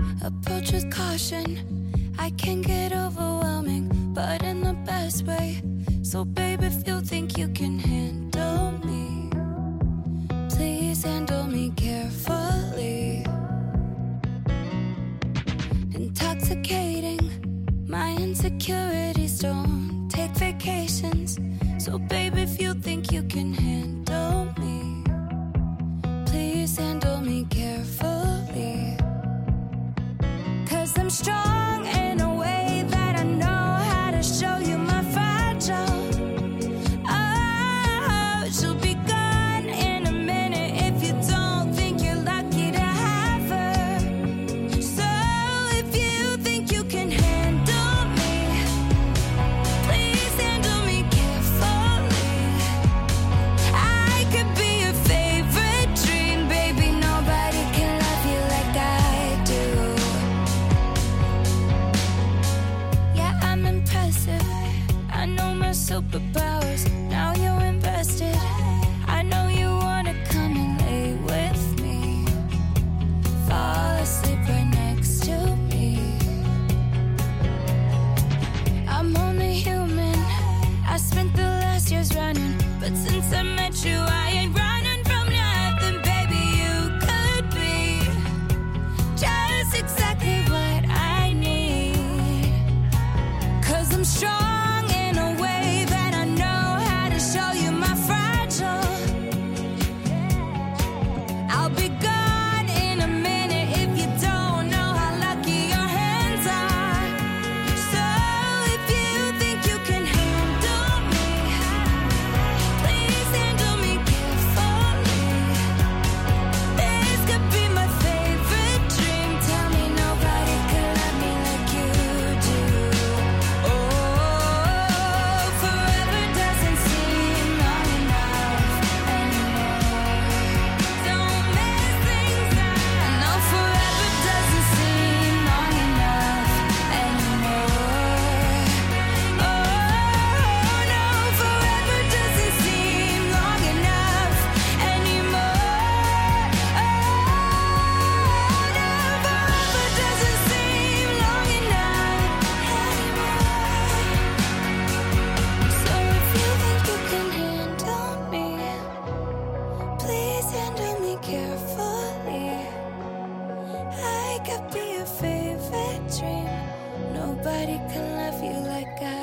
Approach with caution, I can get overwhelming, but in the best way. So babe, if you think you can handle me, please handle me carefully. Intoxicating, my insecurities don't take vacations. So babe, if you think you can handle me, please handle me carefully. 'Cause I'm strong in a way that I know how to show you my fragile. Oh, she'll be gone in a minute if you don't think you're lucky to have her. So if you think you can handle me, please handle me carefully. I could be your favorite dream, baby. Nobody can love you like I do. Yeah, I'm impressive. I know my superpowers. Now you're invested. I know you wanna come and lay with me. Fall asleep right next to me. I'm only human. I spent the last years running, but since I met you, I ain't running from nothing, baby. You could be just exactly what I need. 'Cause I'm strong in a way that I know how to show you my fragile. I'll be gone in a minute if you don't know how lucky your hands are. So if you think you can handle me, please handle me carefully. This could be my favorite dream. Tell me nobody could love me like you do. Oh, forever doesn't seem long enough anymore. Don't mess things up. No, forever doesn't seem long enough anymore. Oh, no, forever doesn't seem long enough anymore. Oh, no, forever doesn't seem long enough anymore. So if you think you can handle me, please handle me carefully. I could be your favorite dream. Nobody can love you like I